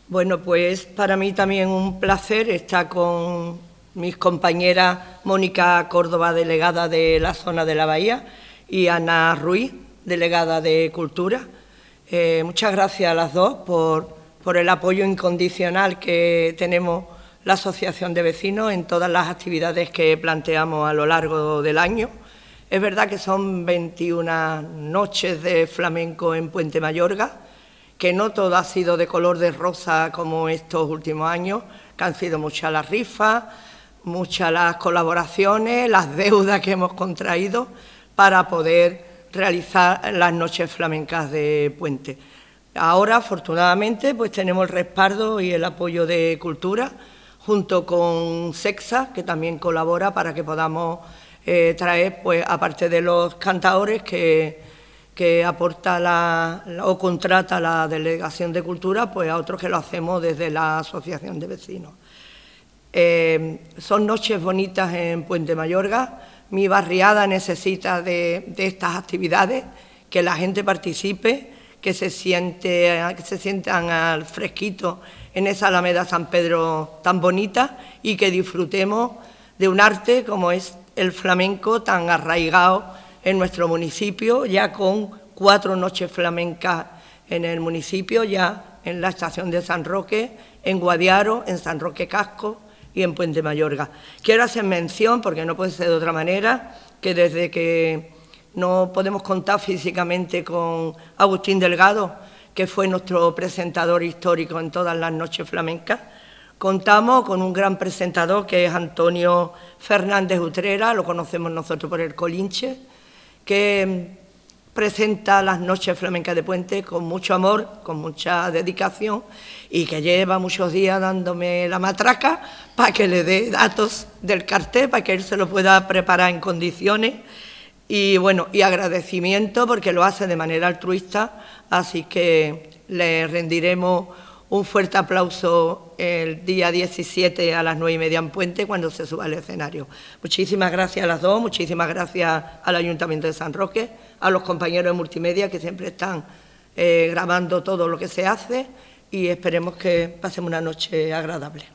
Bueno, pues para mí también un placer estar con mis compañeras Mónica Córdoba, delegada de la zona de la Bahía, y Ana Ruiz, delegada de Cultura. Muchas gracias a las dos por el apoyo incondicional que tenemos la Asociación de Vecinos en todas las actividades que planteamos a lo largo del año. Es verdad que son 21 noches de flamenco en Puente Mayorga, que no todo ha sido de color de rosa como estos últimos años, que han sido muchas las rifas, muchas las colaboraciones, las deudas que hemos contraído para poder realizar las noches flamencas de Puente. Ahora, afortunadamente, pues tenemos el respaldo y el apoyo de Cultura, junto con Sexa, que también colabora para que podamos traer, pues aparte de los cantadores que aporta o contrata la Delegación de Cultura, pues a otros que lo hacemos desde la Asociación de Vecinos. Son noches bonitas en Puente Mayorga. Mi barriada necesita de estas actividades, que la gente participe, que se sientan al fresquito en esa Alameda San Pedro tan bonita y que disfrutemos de un arte como es el flamenco tan arraigado en nuestro municipio, ya con 4 noches flamencas en el municipio, ya en la estación de San Roque, en Guadiaro, en San Roque Casco y en Puente Mayorga. Quiero hacer mención, porque no puede ser de otra manera, que desde que no podemos contar físicamente con Agustín Delgado, que fue nuestro presentador histórico en todas las noches flamencas, contamos con un gran presentador que es Antonio Fernández Utrera, lo conocemos nosotros por el Colinche, que presenta las noches flamencas de Puente con mucho amor, con mucha dedicación y que lleva muchos días dándome la matraca para que le dé datos del cartel, para que él se lo pueda preparar en condiciones. Y bueno, y agradecimiento porque lo hace de manera altruista, así que le rendiremos un fuerte aplauso el día 17 a las 9:30 en Puente, cuando se suba al escenario. Muchísimas gracias a las dos, muchísimas gracias al Ayuntamiento de San Roque, a los compañeros de multimedia que siempre están grabando todo lo que se hace, y esperemos que pasemos una noche agradable.